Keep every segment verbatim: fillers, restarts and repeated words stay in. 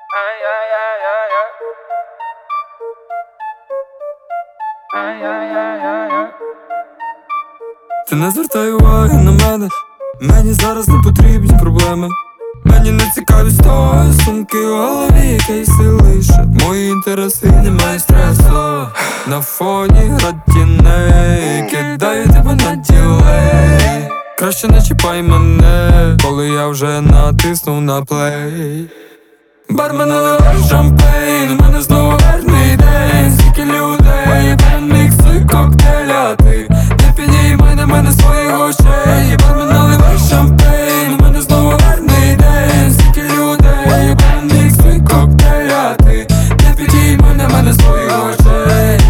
Ти не звертай уваги на мене, мені зараз не потрібні проблеми. Мені не цікаві стосунки у голові, кейси лише мої інтереси, немає стресу. На фоні град тіней, кидаю тебе на ділей. Краще не чіпай мене, коли я вже натиснув на плей. Бармен, наливай шампейн, у мене знову гарний день. Скільки людей, перемікси коктейля. Ти не підіймай на мене своїх очей. Бармен, наливай шампейн, у мене знову гарний день. Скільки людей, перемікси коктейля. Ти не підіймай на мене своїх очей.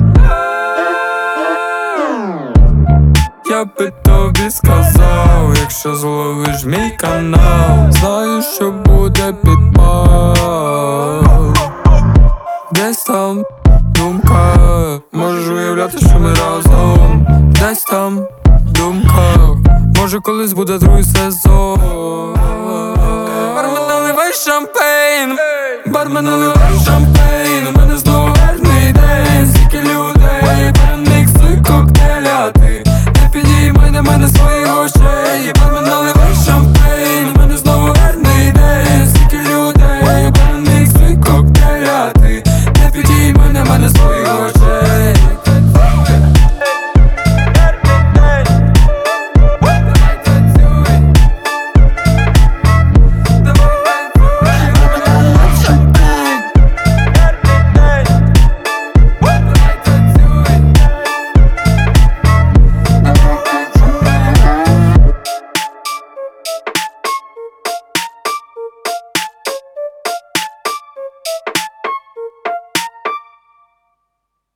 Я би тобі сказав, якщо зловиш мій канал, знаю, що буде підпал. Десь там думка, можеш уявляти, що ми разом. Десь там думка, може колись буде другий сезон. Бармен, наливай шампейн, бармен, наливай шампейн.